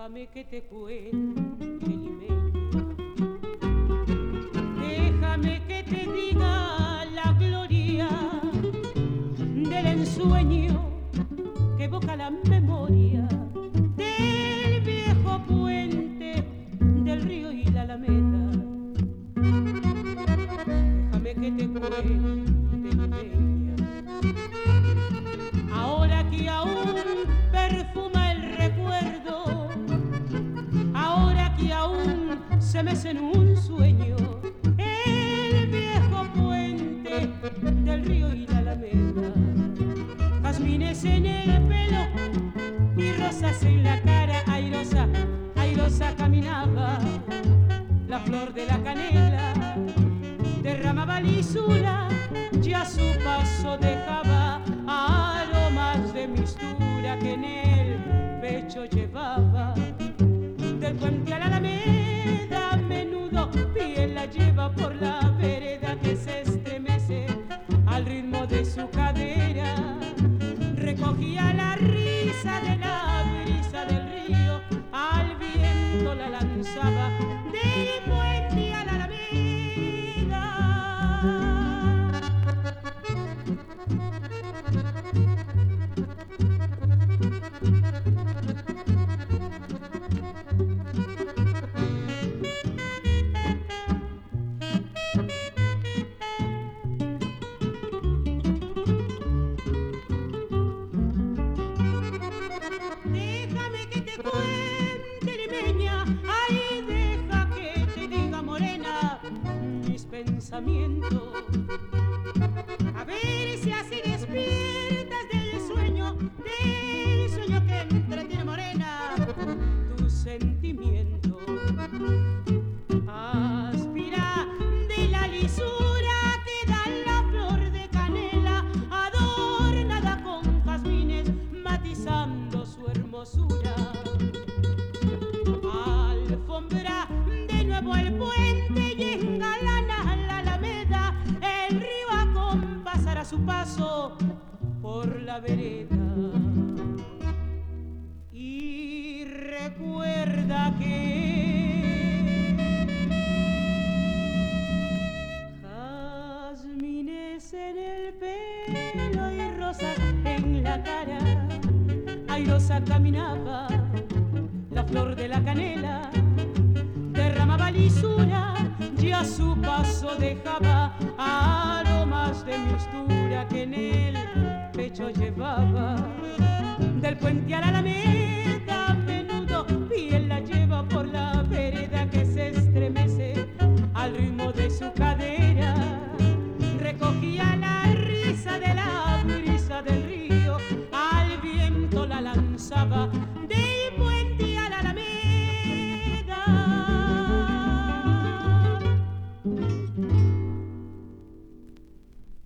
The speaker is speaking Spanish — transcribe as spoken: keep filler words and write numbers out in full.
Déjame que te cuente, limeña. Déjame que te diga la gloria del ensueño que evoca la memoria del viejo puente del río y la alameda. Déjame que te cuente, limeña. Ahora que aún perfuma el recuerdo, ahora que aún se mece en un sueño el viejo puente del río y la alameda. Jazmines en el pelo y rosas en la cara, airosa, airosa caminaba la flor de la canela, derramaba lisura, ya su paso dejaba aromas de mistura que en el pecho llevaba. Del puente a la alameda a menudo piel la lleva por la vereda que se estremece al ritmo de su cadera. Recogía la risa de la brisa del río, al viento la lanzaba del puente a la alameda. Déjame que te cuente, limeña, ay, deja que te diga, morena, mis pensamientos. A ver si así despiertas del sueño, del sueño que entretiene, morena, tu sentimiento. Aspira de la lisura que da la flor de canela, adornada con jazmines, matizando su hermosura. Alfombra de nuevo el puente y engalana la alameda. El río acompasará su paso por la vereda. Y recuerda que jazmines en el pelo y rosas en la cara, airosa caminaba la flor de la canela, derramaba lisura, ya su paso dejaba aromas de mistura que en el pecho llevaba. Del puente a la alameda